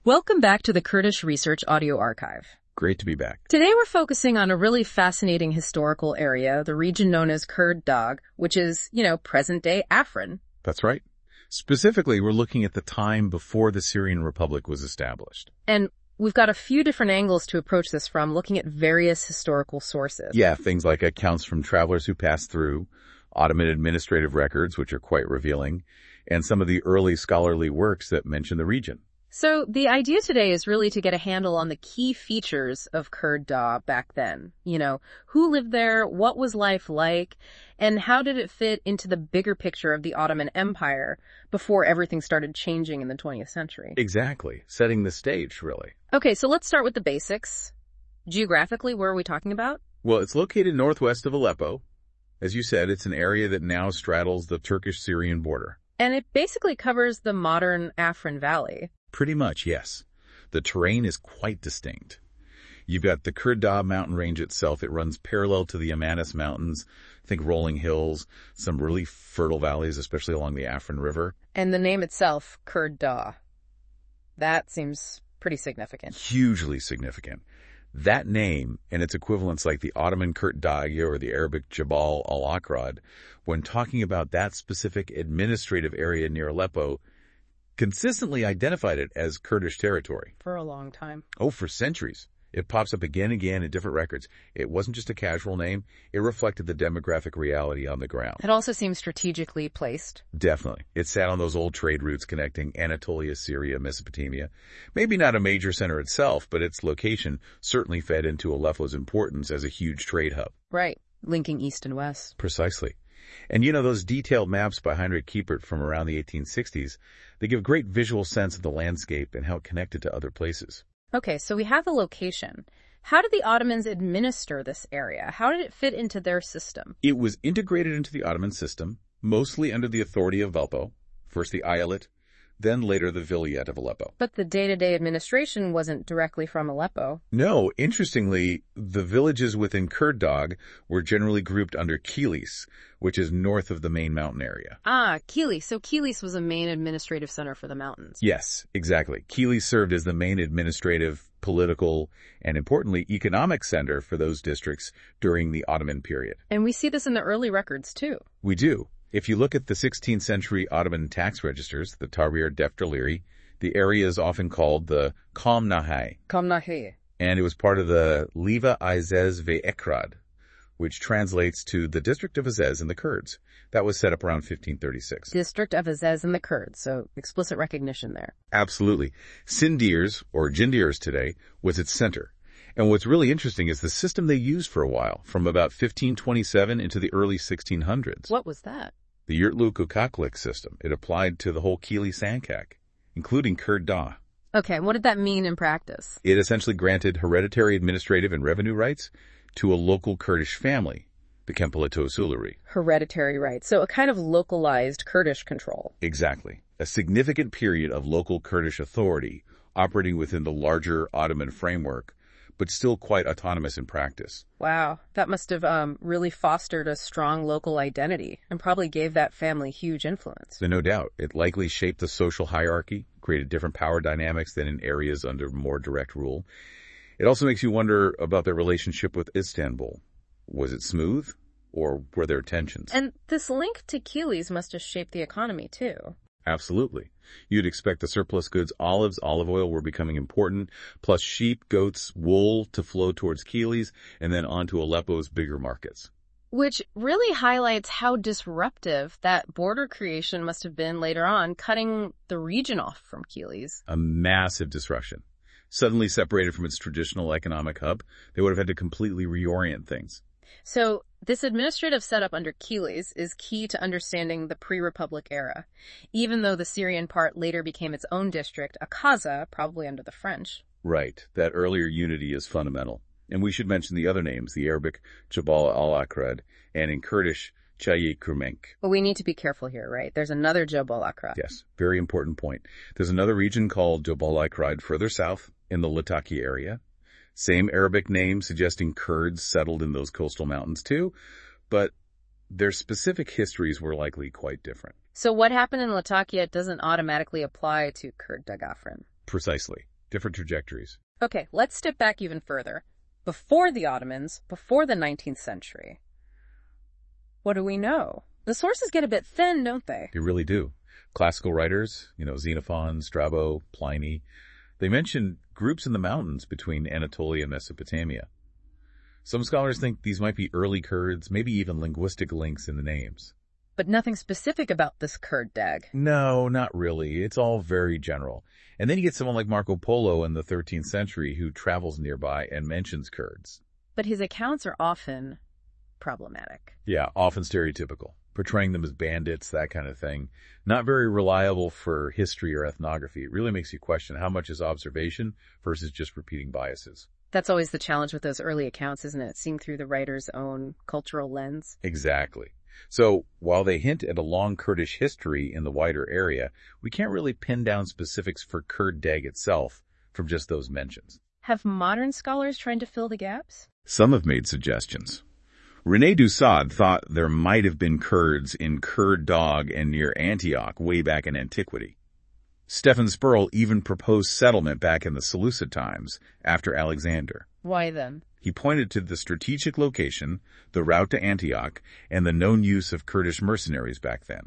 Welcome back to the Kurdish Research Audio Archive. Great to be back. Today we're focusing on a really fascinating historical area, the region known as Kurd Dagh, which is, present-day Afrin. That's right. Specifically, we're looking at the time before the Syrian Republic was established. And we've got a few different angles to approach this from, looking at various historical sources. Yeah, things like accounts from travelers who passed through, Ottoman administrative records, which are quite revealing, and some of the early scholarly works that mention the region. So the idea today is really to get a handle on the key features of Kurd Dagh back then. Who lived there, what was life like, and how did it fit into the bigger picture of the Ottoman Empire before everything started changing in the 20th century? Exactly. Setting the stage, really. Okay, so let's start with the basics. Geographically, where are we talking about? Well, it's located northwest of Aleppo. As you said, it's an area that now straddles the Turkish-Syrian border. And it basically covers the modern Afrin Valley. Pretty much, yes. The terrain is quite distinct. You've got the Kurd Dagh mountain range itself. It runs parallel to the Amanis Mountains. Think rolling hills, some really fertile valleys, especially along the Afrin River. And the name itself, Kurd Dagh. That seems pretty significant. Hugely significant. That name and its equivalents like the Ottoman Kurd Dagh or the Arabic Jabal al-Akrad, when talking about that specific administrative area near Aleppo, consistently identified it as Kurdish territory. For a long time. Oh, for centuries. It pops up again and again in different records. It wasn't just a casual name. It reflected the demographic reality on the ground. It also seems strategically placed. Definitely. It sat on those old trade routes connecting Anatolia, Syria, Mesopotamia. Maybe not a major center itself, but its location certainly fed into Aleppo's importance as a huge trade hub. Right. Linking east and west. Precisely. And those detailed maps by Heinrich Kiepert from around the 1860s, they give great visual sense of the landscape and how it connected to other places. Okay, so we have the location. How did the Ottomans administer this area? How did it fit into their system? It was integrated into the Ottoman system, mostly under the authority of Aleppo, first the Eyalet, then later the Vilayet of Aleppo. But the day-to-day administration wasn't directly from Aleppo. No, interestingly, the villages within Kurd Dagh were generally grouped under Kilis, which is north of the main mountain area. Ah, Kilis. So Kilis was a main administrative center for the mountains. Yes, exactly. Kilis served as the main administrative, political, and importantly, economic center for those districts during the Ottoman period. And we see this in the early records, too. We do. If you look at the 16th century Ottoman tax registers, the Tahrir Defterleri, the area is often called the Komnahai. Komnahai. And it was part of the Liva Azez ve Ekrad, which translates to the district of Azez in the Kurds. That was set up around 1536. District of Azez in the Kurds, so explicit recognition there. Absolutely. Sindirs, or Jindirs today, was its center. And what's really interesting is the system they used for a while, from about 1527 into the early 1600s. What was that? The Yurtluk-Ukaklik system. It applied to the whole Kili Sankak, including Kurd Dagh. Okay, what did that mean in practice? It essentially granted hereditary administrative and revenue rights to a local Kurdish family, the Kempeleto Suluri. Hereditary rights, so a kind of localized Kurdish control. Exactly. A significant period of local Kurdish authority operating within the larger Ottoman framework, but still quite autonomous in practice. Wow, that must have really fostered a strong local identity and probably gave that family huge influence. No doubt. It likely shaped the social hierarchy, created different power dynamics than in areas under more direct rule. It also makes you wonder about their relationship with Istanbul. Was it smooth, or were there tensions? And this link to Kilis must have shaped the economy, too. Absolutely. You'd expect the surplus goods, olives, olive oil were becoming important, plus sheep, goats, wool to flow towards Kilis, and then on to Aleppo's bigger markets. Which really highlights how disruptive that border creation must have been later on, cutting the region off from Kilis. A massive disruption. Suddenly separated from its traditional economic hub, they would have had to completely reorient things. So this administrative setup under Kilis is key to understanding the pre-Republic era, even though the Syrian part later became its own district, Akaza, probably under the French. Right. That earlier unity is fundamental. And we should mention the other names, the Arabic Jabal al-Akrad, and in Kurdish, Chayi Kurmenk. But we need to be careful here, right? There's another Jabal al-Akrad. Yes, very important point. There's another region called Jabal al-Akrad further south in the Latakia area. Same Arabic name suggesting Kurds settled in those coastal mountains too, but their specific histories were likely quite different. So what happened in Latakia doesn't automatically apply to Kurd Dagh Afrin. Precisely. different trajectories. Okay, let's step back even further. Before the Ottomans, before the 19th century. What do we know? The sources get a bit thin, don't they? They really do. Classical writers, Xenophon, Strabo, Pliny, they mention groups in the mountains between Anatolia and Mesopotamia. Some scholars think these might be early Kurds, maybe even linguistic links in the names. But nothing specific about this Kurd dag. No, not really. It's all very general. And then you get someone like Marco Polo in the 13th century who travels nearby and mentions Kurds. But his accounts are often problematic. Yeah, often stereotypical, portraying them as bandits, that kind of thing. Not very reliable for history or ethnography. It really makes you question how much is observation versus just repeating biases. That's always the challenge with those early accounts, isn't it? Seeing through the writer's own cultural lens. Exactly. So while they hint at a long Kurdish history in the wider area, we can't really pin down specifics for Kurd Dag itself from just those mentions. Have modern scholars tried to fill the gaps? Some have made suggestions. René Dussaud thought there might have been Kurds in Kurd Dag and near Antioch way back in antiquity. Stefan Sperl even proposed settlement back in the Seleucid times, after Alexander. Why then? He pointed to the strategic location, the route to Antioch, and the known use of Kurdish mercenaries back then.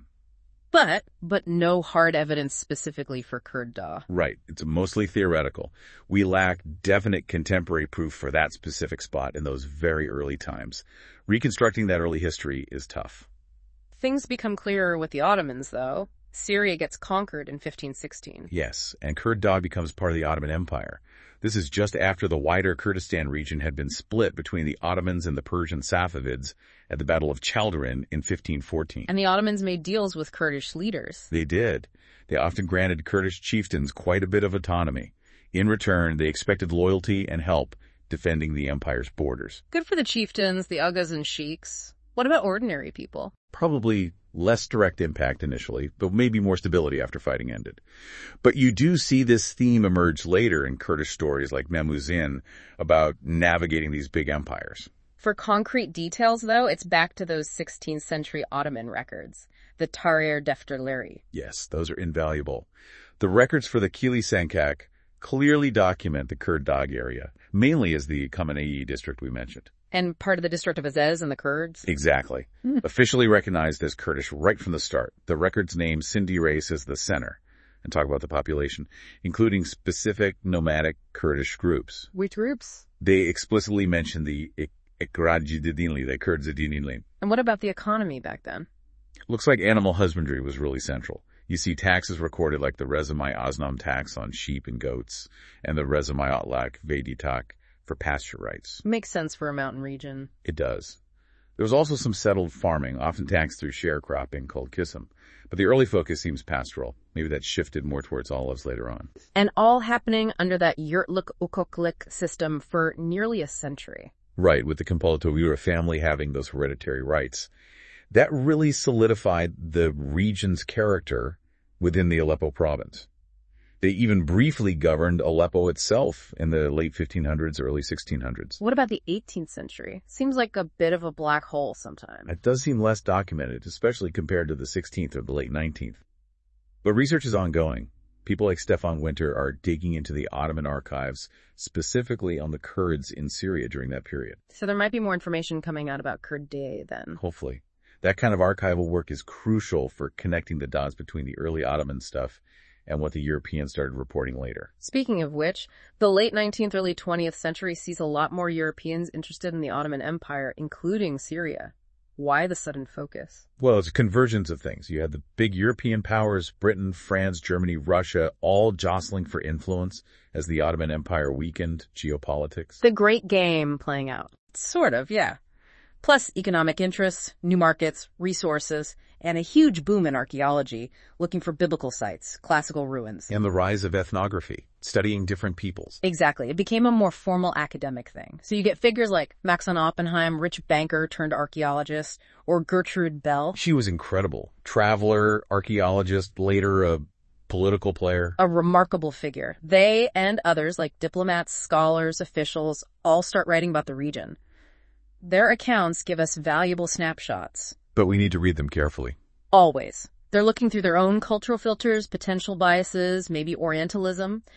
But no hard evidence specifically for Kurd Dag. Right. It's mostly theoretical. We lack definite contemporary proof for that specific spot in those very early times. Reconstructing that early history is tough. Things become clearer with the Ottomans, though. Syria gets conquered in 1516. Yes, and Kurd Dag becomes part of the Ottoman Empire. This is just after the wider Kurdistan region had been split between the Ottomans and the Persian Safavids at the Battle of Chaldiran in 1514. And the Ottomans made deals with Kurdish leaders. They did. They often granted Kurdish chieftains quite a bit of autonomy. In return, they expected loyalty and help defending the empire's borders. Good for the chieftains, the Ughas and sheiks. What about ordinary people? Probably less direct impact initially, but maybe more stability after fighting ended. But you do see this theme emerge later in Kurdish stories like Memuzin about navigating these big empires. For concrete details, though, it's back to those 16th century Ottoman records, the Tahrir Defterleri. Yes, those are invaluable. The records for the Kili Sankak clearly document the Kurd Dag area, mainly as the Khamenei district we mentioned. And part of the district of Azez and the Kurds? Exactly. Officially recognized as Kurdish right from the start. The records name Sindhi race as the center and talk about the population, including specific nomadic Kurdish groups. Which groups? They explicitly mention the Ikrajidinli, the Kurdzidinli. And what about the economy back then? Looks like animal husbandry was really central. You see taxes recorded like the Rezamai Aznam tax on sheep and goats and the Rezamai Otlak Veditak for pasture rights. Makes sense for a mountain region. It does. There was also some settled farming, often taxed through sharecropping called kisam. But the early focus seems pastoral. Maybe that shifted more towards olives later on. And all happening under that Yurtluk Ukoklik system for nearly a century. Right, with the Kompolatovira family having those hereditary rights. That really solidified the region's character within the Aleppo province. They even briefly governed Aleppo itself in the late 1500s, early 1600s. What about the 18th century? Seems like a bit of a black hole sometimes. It does seem less documented, especially compared to the 16th or the late 19th. But research is ongoing. People like Stefan Winter are digging into the Ottoman archives, specifically on the Kurds in Syria during that period. So there might be more information coming out about Kurd Day then. Hopefully. That kind of archival work is crucial for connecting the dots between the early Ottoman stuff and what the Europeans started reporting later. Speaking of which, the late 19th, early 20th century sees a lot more Europeans interested in the Ottoman Empire, including Syria. Why the sudden focus? Well, it's a convergence of things. You had the big European powers, Britain, France, Germany, Russia, all jostling for influence as the Ottoman Empire weakened geopolitics. The great game playing out. Sort of, yeah. Plus economic interests, new markets, resources, and a huge boom in archaeology, looking for biblical sites, classical ruins. And the rise of ethnography, studying different peoples. Exactly. It became a more formal academic thing. So you get figures like Max von Oppenheim, rich banker turned archaeologist, or Gertrude Bell. She was incredible. Traveler, archaeologist, later a political player. A remarkable figure. They and others like diplomats, scholars, officials, all start writing about the region. Their accounts give us valuable snapshots. But we need to read them carefully. Always. They're looking through their own cultural filters, potential biases, maybe Orientalism.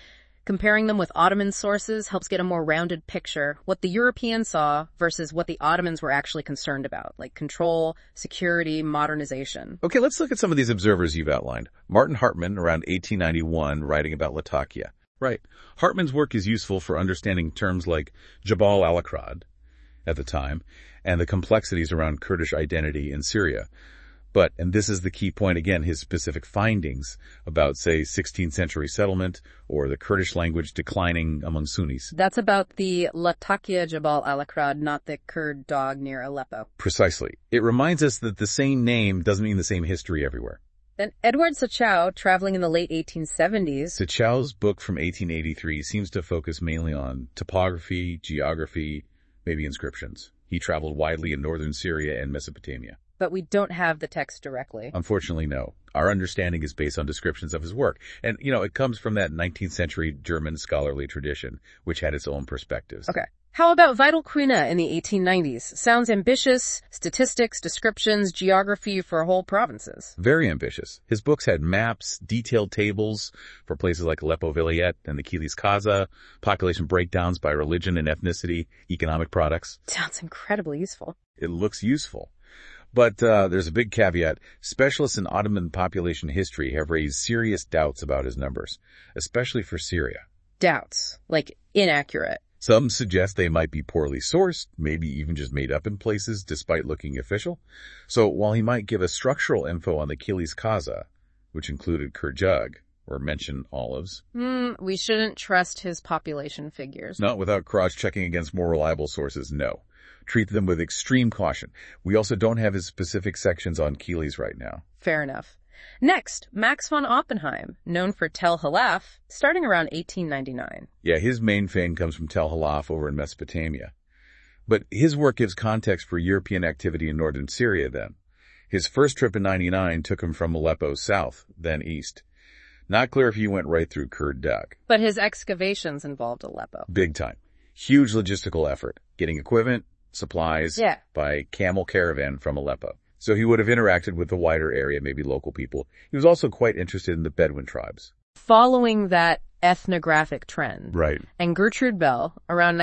Comparing them with Ottoman sources helps get a more rounded picture, what the Europeans saw versus what the Ottomans were actually concerned about, like control, security, modernization. Okay, let's look at some of these observers you've outlined. Martin Hartmann, around 1891, writing about Latakia. Right. Hartmann's work is useful for understanding terms like Jabal al-Akrad at the time and the complexities around Kurdish identity in Syria. But, and this is the key point again, his specific findings about, say, 16th century settlement or the Kurdish language declining among Sunnis. That's about the Latakia Jabal al-Akrad, not the Kurd dog near Aleppo. Precisely. It reminds us that the same name doesn't mean the same history everywhere. Then Edward Sachau, traveling in the late 1870s. Sachau's book from 1883 seems to focus mainly on topography, geography, maybe inscriptions. He traveled widely in northern Syria and Mesopotamia. But we don't have the text directly. Unfortunately, no. Our understanding is based on descriptions of his work. And, it comes from that 19th century German scholarly tradition, which had its own perspectives. Okay. How about Vital-Quina in the 1890s? Sounds ambitious. Statistics, descriptions, geography for whole provinces. Very ambitious. His books had maps, detailed tables for places like Aleppo Vilayet and the Kilis Kaza, population breakdowns by religion and ethnicity, economic products. Sounds incredibly useful. It looks useful. But there's a big caveat. Specialists in Ottoman population history have raised serious doubts about his numbers, especially for Syria. Doubts, like inaccurate. Some suggest they might be poorly sourced, maybe even just made up in places despite looking official. So while he might give us structural info on the Kilis Kaza, which included Kerjug, or mention olives. We shouldn't trust his population figures. Not without cross-checking against more reliable sources, no. Treat them with extreme caution. We also don't have his specific sections on Kilis right now. Fair enough. Next, Max von Oppenheim, known for Tel Halaf, starting around 1899. Yeah, his main fame comes from Tel Halaf over in Mesopotamia. But his work gives context for European activity in northern Syria then. His first trip in 99 took him from Aleppo south, then east. Not clear if he went right through Kurd-Dagh. But his excavations involved Aleppo. Big time. Huge logistical effort. Getting equipment, supplies by camel caravan from Aleppo. So he would have interacted with the wider area, maybe local people. He was also quite interested in the Bedouin tribes. Following that ethnographic trend. Right. And Gertrude Bell, around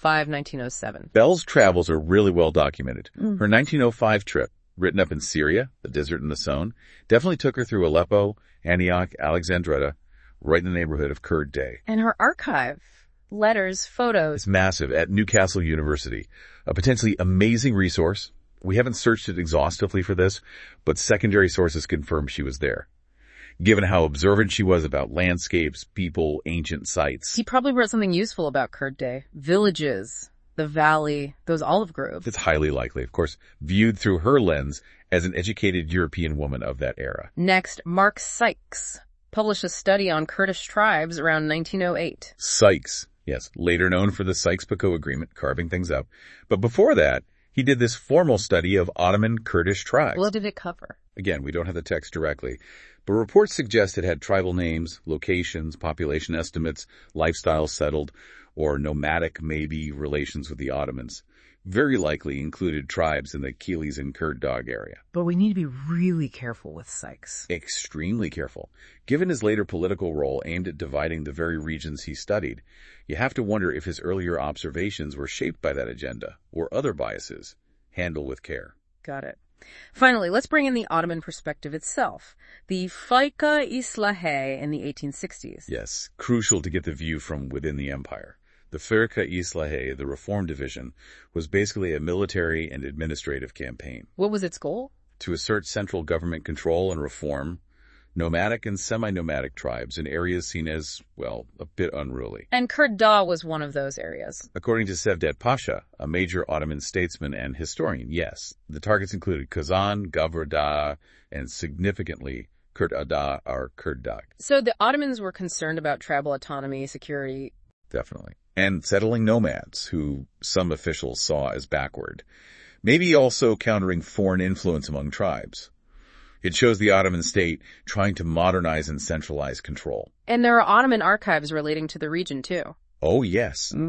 1905-1907. Bell's travels are really well documented. Her 1905 trip, written up in Syria, the desert and the Saône, definitely took her through Aleppo, Antioch, Alexandretta, right in the neighborhood of Kurd Day. And her archive, letters, photos. It's massive at Newcastle University, a potentially amazing resource. We haven't searched it exhaustively for this, but secondary sources confirm she was there. Given how observant she was about landscapes, people, ancient sites. He probably wrote something useful about Kurd Day. Villages, the valley, those olive groves. It's highly likely, of course, viewed through her lens as an educated European woman of that era. Next, Mark Sykes published a study on Kurdish tribes around 1908. Sykes, yes, later known for the Sykes-Picot Agreement, carving things up. But before that, he did this formal study of Ottoman Kurdish tribes. What did it cover? Again, we don't have the text directly, but reports suggest it had tribal names, locations, population estimates, lifestyles settled, or nomadic maybe relations with the Ottomans. Very likely included tribes in the Kilis and Kurd-Dagh area. But we need to be really careful with Sykes. Extremely careful. Given his later political role aimed at dividing the very regions he studied, you have to wonder if his earlier observations were shaped by that agenda or other biases. Handle with care. Got it. Finally, let's bring in the Ottoman perspective itself. The Faika Islahi in the 1860s. Yes, crucial to get the view from within the empire. The Firqa Islahi, the Reform Division, was basically a military and administrative campaign. What was its goal? To assert central government control and reform nomadic and semi-nomadic tribes in areas seen as, well, a bit unruly. And Kurd-Dagh was one of those areas. According to Cevdet Pasha, a major Ottoman statesman and historian, yes, the targets included Kazan, Gavr-Dagh, and significantly Kurd-Adah or Kurd-Dagh. So the Ottomans were concerned about tribal autonomy, security. Definitely. And settling nomads, who some officials saw as backward. Maybe also countering foreign influence among tribes. It shows the Ottoman state trying to modernize and centralize control. And there are Ottoman archives relating to the region, too. Oh, yes.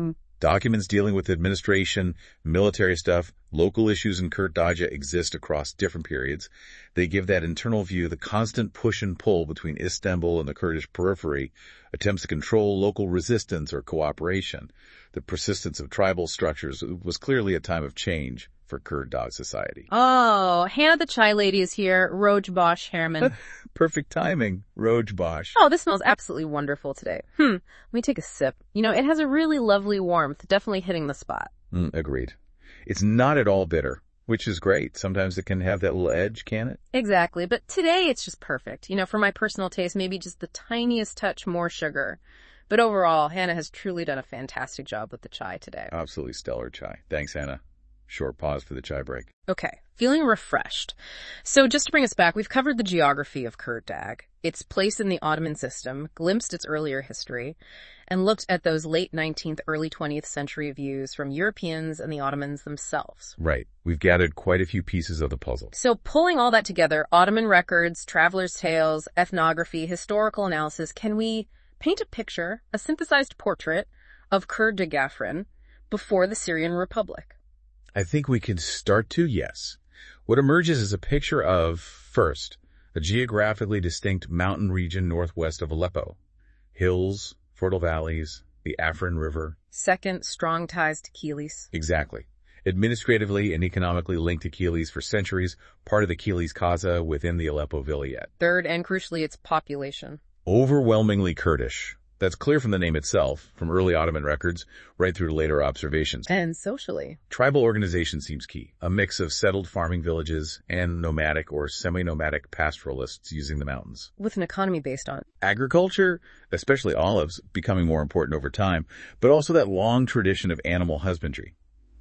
Documents dealing with administration, military stuff, local issues in Kurt Dagge exist across different periods. They give that internal view the constant push and pull between Istanbul and the Kurdish periphery, attempts to control local resistance or cooperation. The persistence of tribal structures was clearly a time of change for Kurd Dagh society. Oh, Hannah the Chai Lady is here. Rojbash Herman. Perfect timing, Rojbash. Oh, this smells absolutely wonderful today. Let me take a sip. You know, it has a really lovely warmth, definitely hitting the spot. Agreed. It's not at all bitter, which is great. Sometimes it can have that little edge, can it? Exactly, but today it's just perfect. You know, for my personal taste, maybe just the tiniest touch more sugar. But overall, Hannah has truly done a fantastic job with the chai today. Absolutely stellar chai. Thanks, Hannah. Short pause for the chai break. Okay, feeling refreshed. So just to bring us back, we've covered the geography of Kurt Dagh, its place in the Ottoman system, glimpsed its earlier history, and looked at those late 19th, early 20th century views from Europeans and the Ottomans themselves. Right. We've gathered quite a few pieces of the puzzle. So pulling all that together, Ottoman records, travelers' tales, ethnography, historical analysis, can we paint a picture, a synthesized portrait of Kurd Dagh before the Syrian Republic? I think we can start to, yes. What emerges is a picture of, first, a geographically distinct mountain region northwest of Aleppo. Hills, fertile valleys, the Afrin River. Second, strong ties to Kilis. Exactly. Administratively and economically linked to Kilis for centuries, part of the Kilis Kaza within the Aleppo Vilayet. Third, and crucially, its population. Overwhelmingly Kurdish. That's clear from the name itself, from early Ottoman records, right through to later observations. And socially. Tribal organization seems key. A mix of settled farming villages and nomadic or semi-nomadic pastoralists using the mountains. With an economy based on Agriculture, especially olives, becoming more important over time, but also that long tradition of animal husbandry.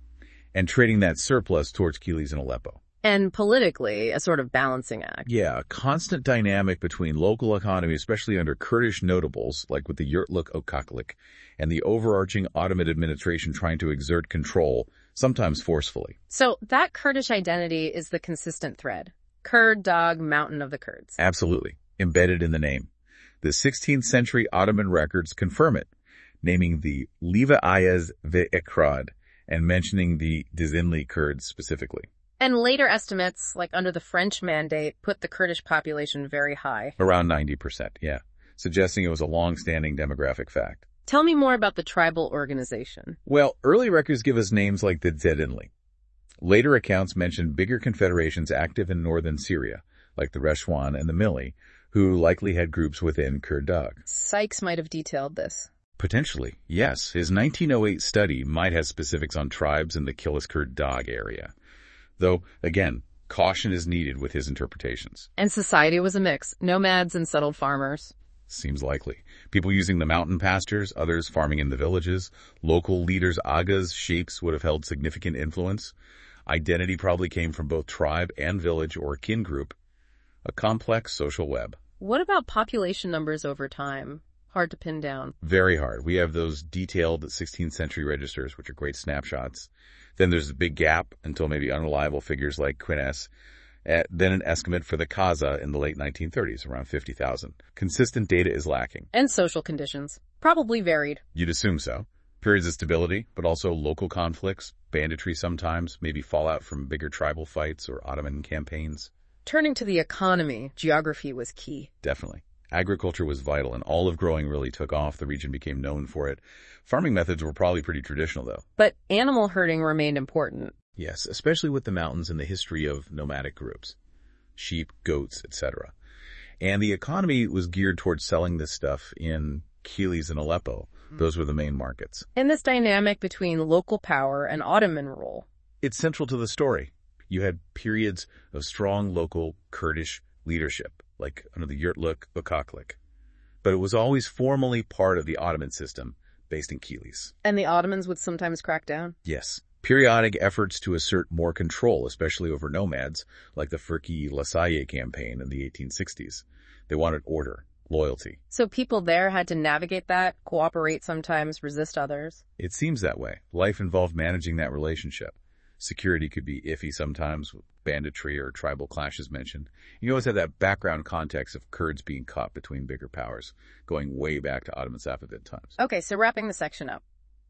And trading that surplus towards Kilis and Aleppo. And politically, a sort of balancing act. Yeah, a constant dynamic between local economy, especially under Kurdish notables, like with the Yurtluk Okaklik, and the overarching Ottoman administration trying to exert control, sometimes forcefully. So that Kurdish identity is the consistent thread. Kurd Dagh, Mountain of the Kurds. Absolutely. Embedded in the name. The 16th century Ottoman records confirm it, naming the Liva Ayaz ve Ekrad and mentioning the Dizinli Kurds specifically. And later estimates, like under the French mandate, put the Kurdish population very high. Around 90%, yeah, suggesting it was a long-standing demographic fact. Tell me more about the tribal organization. Well, early records give us names like the Dzedinli. Later accounts mention bigger confederations active in northern Syria, like the Reshwan and the Mili, who likely had groups within Kurd Dagh. Sykes might have detailed this. Potentially, yes. His 1908 study might have specifics on tribes in the Kilis Kurd Dagh area. Though, again, caution is needed with his interpretations. And society was a mix. Nomads and settled farmers. Seems likely. People using the mountain pastures, others farming in the villages. Local leaders, agas, sheikhs would have held significant influence. Identity probably came from both tribe and village or kin group. A complex social web. What about population numbers over time? Hard to pin down. Very hard. We have those detailed 16th century registers, which are great snapshots. Then there's a big gap until maybe unreliable figures like Quines. Then an estimate for the Kaza in the late 1930s, around 50,000. Consistent data is lacking. And social conditions. Probably varied. You'd assume so. Periods of stability, but also local conflicts, banditry sometimes, maybe fallout from bigger tribal fights or Ottoman campaigns. Turning to the economy, geography was key. Definitely. Agriculture was vital, and olive growing really took off. The region became known for it. Farming methods were probably pretty traditional, though. But animal herding remained important. Yes, especially with the mountains and the history of nomadic groups. Sheep, goats, etc. And the economy was geared towards selling this stuff in Kilis and Aleppo. Those were the main markets. And this dynamic between local power and Ottoman rule. It's central to the story. You had periods of strong local Kurdish leadership, like under the Yurtluk Okaklik. But it was always formally part of the Ottoman system, based in Kilis. And the Ottomans would sometimes crack down? Yes. Periodic efforts to assert more control, especially over nomads, like the Fırki Lasaye campaign in the 1860s. They wanted order, loyalty. So people there had to navigate that, cooperate sometimes, resist others? It seems that way. Life involved managing that relationship. Security could be iffy sometimes, with banditry or tribal clashes mentioned. You always have that background context of Kurds being caught between bigger powers, going way back to Ottoman Safavid times. Okay, so wrapping the section up.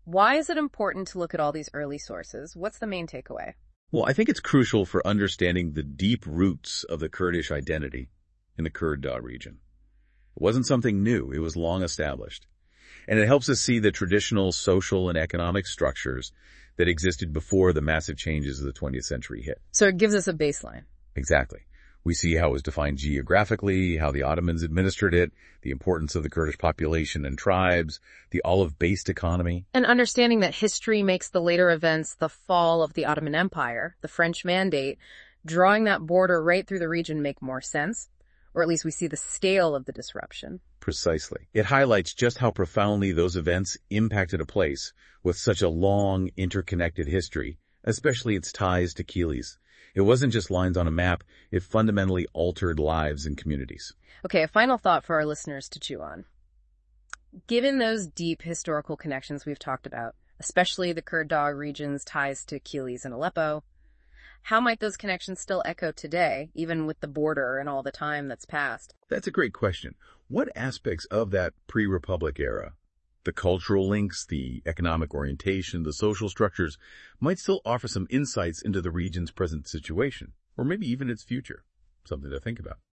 Why is it important to look at all these early sources? What's the main takeaway? Well, I think it's crucial for understanding the deep roots of the Kurdish identity in the Kurd Dagh region. It wasn't something new. It was long established. And it helps us see the traditional social and economic structures that existed before the massive changes of the 20th century hit. So it gives us a baseline. Exactly. We see how it was defined geographically, how the Ottomans administered it, the importance of the Kurdish population and tribes, the olive-based economy. And understanding that history makes the later events, the fall of the Ottoman Empire, the French Mandate, drawing that border right through the region make more sense. Or at least we see the scale of the disruption. Precisely. It highlights just how profoundly those events impacted a place with such a long, interconnected history, especially its ties to Kilis. It wasn't just lines on a map, it fundamentally altered lives and communities. Okay, a final thought for our listeners to chew on. Given those deep historical connections we've talked about, especially the Kurd Dagh region's ties to Kilis and Aleppo, how might those connections still echo today, even with the border and all the time that's passed? That's a great question. What aspects of that pre-Republic era, the cultural links, the economic orientation, the social structures, might still offer some insights into the region's present situation, or maybe even its future? Something to think about.